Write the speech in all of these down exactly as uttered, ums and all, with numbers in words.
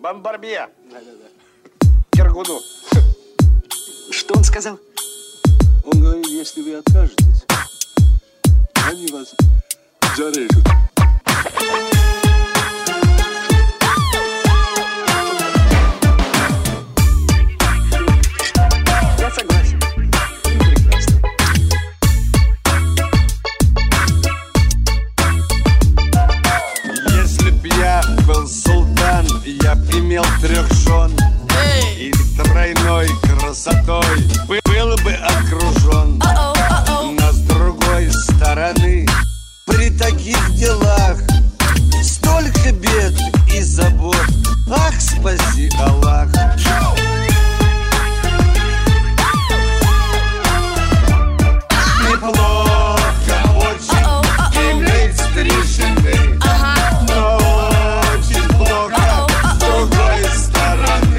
Бомбарбье. Да-да-да. Киргуну. Что он сказал? Он говорит, если вы откажетесь, они вас зарежут. Я согласен. Прекрасно. Если б я был султан, я б имел трех жен. И тройной красотой был бы окружен. Но с другой стороны, при таких делах столько бед и забот. Ах, спаси Аллах. Неплохо очень иметь три жены, но очень плохо с другой стороны.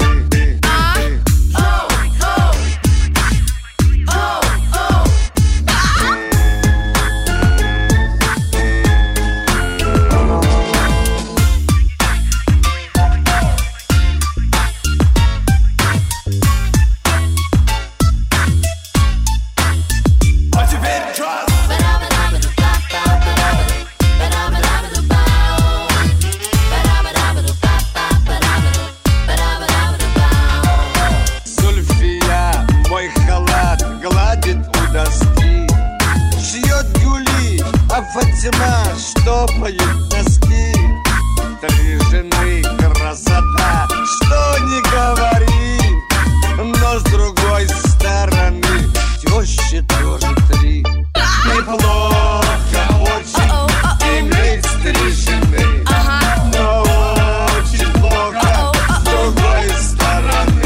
Фатима штопает носки. Три жены, красота, что не говори. Но с другой стороны, тещи тоже три. Неплохо очень иметь три жены, но очень плохо с другой стороны.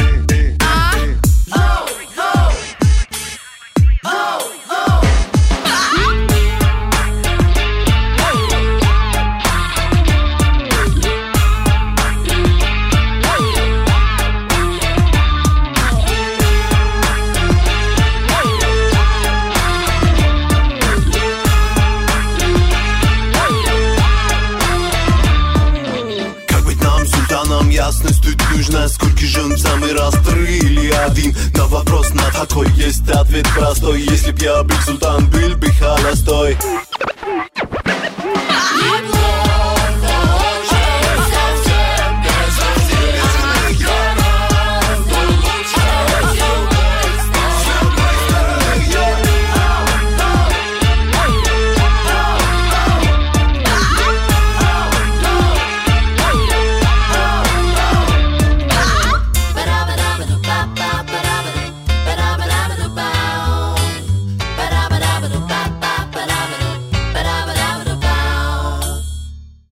Ясность тут нужна, сколько жен в самый раз, три или один. На вопрос на такой есть ответ простой. Если б я был султан, был бы холостой. Неплохо